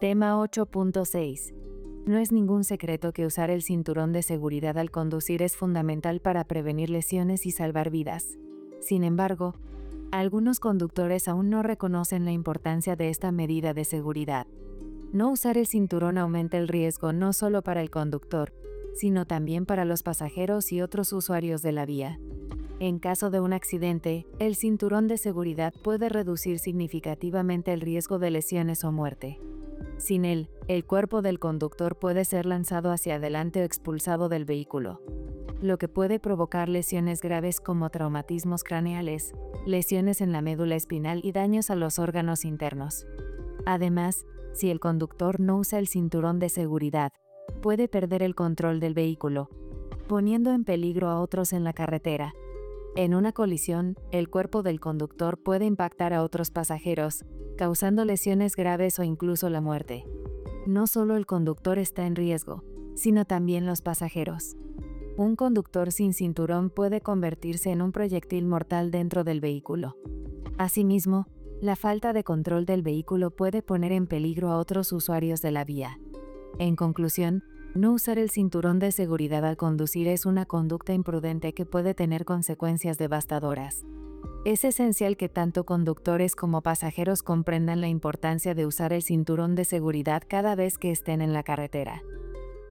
Tema 8.6. No es ningún secreto que usar el cinturón de seguridad al conducir es fundamental para prevenir lesiones y salvar vidas. Sin embargo, algunos conductores aún no reconocen la importancia de esta medida de seguridad. No usar el cinturón aumenta el riesgo no solo para el conductor, sino también para los pasajeros y otros usuarios de la vía. En caso de un accidente, el cinturón de seguridad puede reducir significativamente el riesgo de lesiones o muerte. Sin él, el cuerpo del conductor puede ser lanzado hacia adelante o expulsado del vehículo, lo que puede provocar lesiones graves como traumatismos craneales, lesiones en la médula espinal y daños a los órganos internos. Además, si el conductor no usa el cinturón de seguridad, puede perder el control del vehículo, poniendo en peligro a otros en la carretera. En una colisión, el cuerpo del conductor puede impactar a otros pasajeros, causando lesiones graves o incluso la muerte. No solo el conductor está en riesgo, sino también los pasajeros. Un conductor sin cinturón puede convertirse en un proyectil mortal dentro del vehículo. Asimismo, la falta de control del vehículo puede poner en peligro a otros usuarios de la vía. En conclusión, no usar el cinturón de seguridad al conducir es una conducta imprudente que puede tener consecuencias devastadoras. Es esencial que tanto conductores como pasajeros comprendan la importancia de usar el cinturón de seguridad cada vez que estén en la carretera.